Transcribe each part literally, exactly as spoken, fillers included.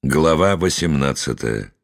Глава восемнадцатая.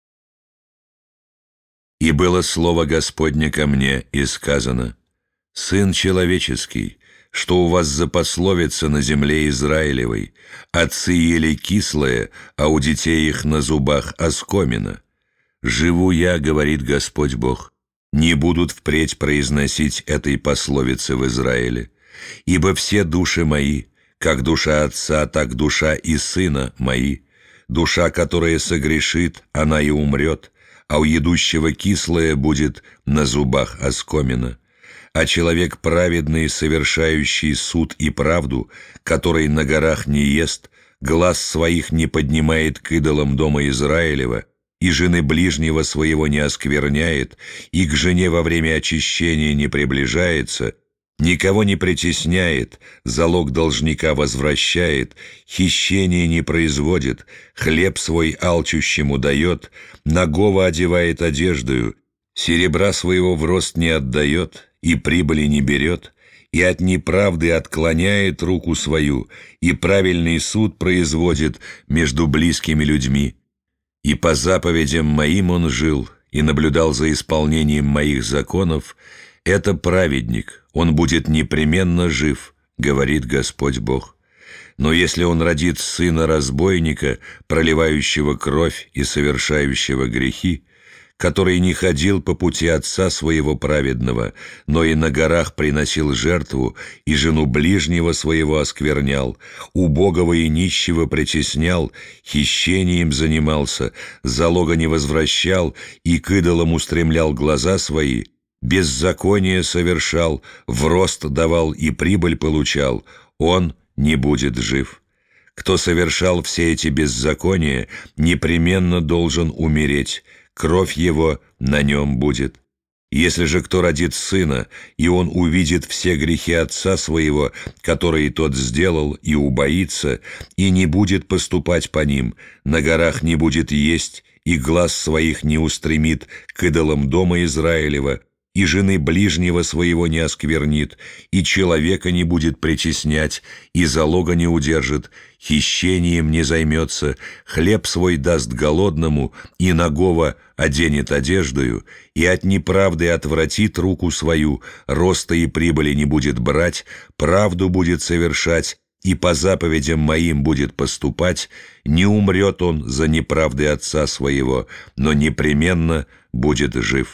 «И было слово Господне ко мне, и сказано: Сын человеческий, что у вас за пословица на земле Израилевой? Отцы ели кислое, а у детей их на зубах оскомина. Живу я, говорит Господь Бог, не будут впредь произносить этой пословицы в Израиле, ибо все души мои, как душа отца, так душа и сына мои. Душа, которая согрешит, она и умрет, а у едущего кислое будет на зубах оскомина. А человек праведный, совершающий суд и правду, который на горах не ест, глаз своих не поднимает к идолам дома Израилева, и жены ближнего своего не оскверняет, и к жене во время очищения не приближается, никого не притесняет, залог должника возвращает, хищение не производит, хлеб свой алчущему дает, нагого одевает одеждою, серебра своего в рост не отдает и прибыли не берет, и от неправды отклоняет руку свою, и правильный суд производит между близкими людьми. И по заповедям моим он жил, и наблюдал за исполнением моих законов. Это праведник, он будет непременно жив, говорит Господь Бог. Но если он родит сына разбойника, проливающего кровь и совершающего грехи, который не ходил по пути отца своего праведного, но и на горах приносил жертву, и жену ближнего своего осквернял, убогого и нищего притеснял, хищением занимался, залога не возвращал и к идолам устремлял глаза свои, беззаконие совершал, в рост давал и прибыль получал, он не будет жив. Кто совершал все эти беззакония, непременно должен умереть, кровь его на нем будет. Если же кто родит сына, и он увидит все грехи отца своего, которые тот сделал, и убоится, и не будет поступать по ним, на горах не будет есть, и глаз своих не устремит к идолам дома Израилева, и жены ближнего своего не осквернит, и человека не будет притеснять, и залога не удержит, хищением не займется, хлеб свой даст голодному, и нагого оденет одеждою, и от неправды отвратит руку свою, роста и прибыли не будет брать, правду будет совершать, и по заповедям моим будет поступать, не умрет он за неправды отца своего, но непременно будет жив.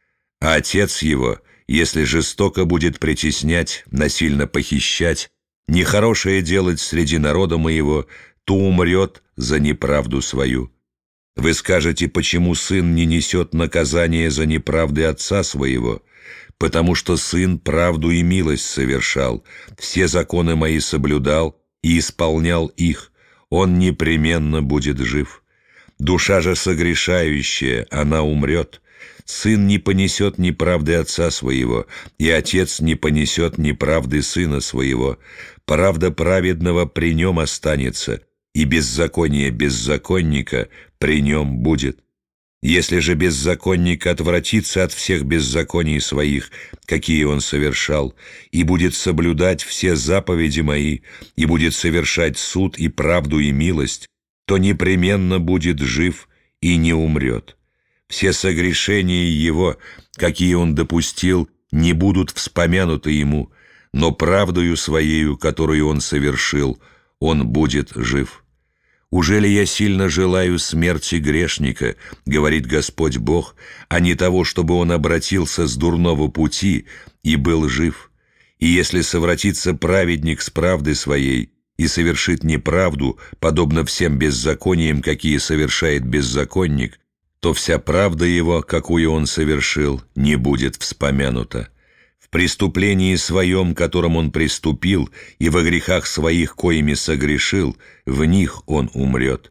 А отец его, если жестоко будет притеснять, насильно похищать, нехорошее делать среди народа моего, то умрет за неправду свою. Вы скажете, почему сын не несет наказание за неправды отца своего? Потому что сын правду и милость совершал, все законы мои соблюдал и исполнял их, он непременно будет жив. Душа же согрешающая, она умрет. Сын не понесет неправды отца своего, и отец не понесет неправды сына своего. Правда праведного при нем останется, и беззаконие беззаконника при нем будет. Если же беззаконник отвратится от всех беззаконий своих, какие он совершал, и будет соблюдать все заповеди мои, и будет совершать суд и правду и милость, то непременно будет жив и не умрет. Все согрешения его, какие он допустил, не будут вспомянуты ему, но правдою своею, которую он совершил, он будет жив. «Ужели я сильно желаю смерти грешника, — говорит Господь Бог, — а не того, чтобы он обратился с дурного пути и был жив? И если совратится праведник с правды своей и совершит неправду, подобно всем беззакониям, какие совершает беззаконник, то вся правда его, какую он совершил, не будет вспомянута. В преступлении своем, которым он преступил, и во грехах своих, коими согрешил, в них он умрет.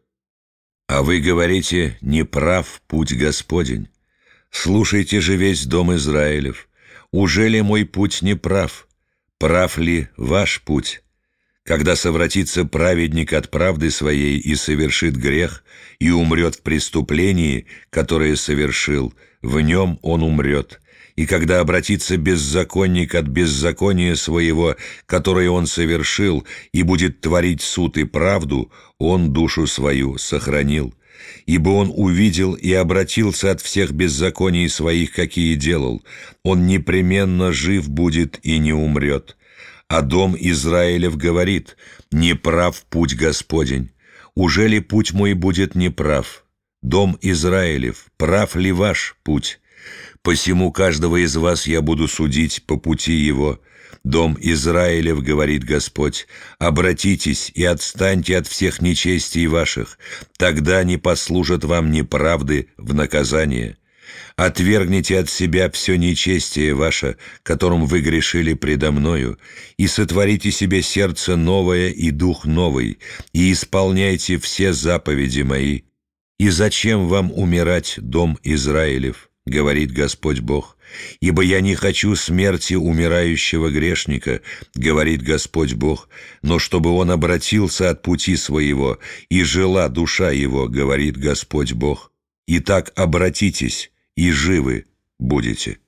А вы говорите, не прав путь Господень. Слушайте же весь дом Израилев. Ужели мой путь не прав? Прав ли ваш путь? Когда совратится праведник от правды своей и совершит грех, и умрет в преступлении, которое совершил, в нем он умрет, И когда обратится беззаконник от беззакония своего, которое он совершил, и будет творить суд и правду, он душу свою сохранил. Ибо он увидел и обратился от всех беззаконий своих, какие делал. Он непременно жив будет и не умрет. А дом Израилев говорит: неправ путь Господень. Уже ли путь мой будет неправ? Дом Израилев, прав ли ваш путь? Посему каждого из вас я буду судить по пути его. Дом Израилев, говорит Господь, обратитесь и отстаньте от всех нечестий ваших, тогда не послужат вам неправды в наказание. Отвергните от себя все нечестие ваше, которым вы грешили предо мною, и сотворите себе сердце новое и дух новый, и исполняйте все заповеди мои. И зачем вам умирать, дом Израилев, говорит Господь Бог? Ибо я не хочу смерти умирающего грешника, говорит Господь Бог, но чтобы он обратился от пути своего, и жила душа его, говорит Господь Бог. Итак, обратитесь, и живы будете.